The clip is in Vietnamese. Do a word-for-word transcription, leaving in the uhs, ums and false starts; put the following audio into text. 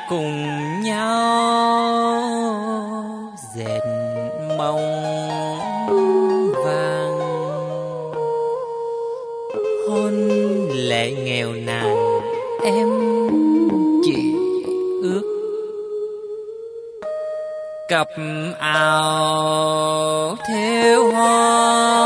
cùng nhau dệt mộng vàng. Hôn lệ nghèo nàn em chỉ ước cặp áo thêu hoa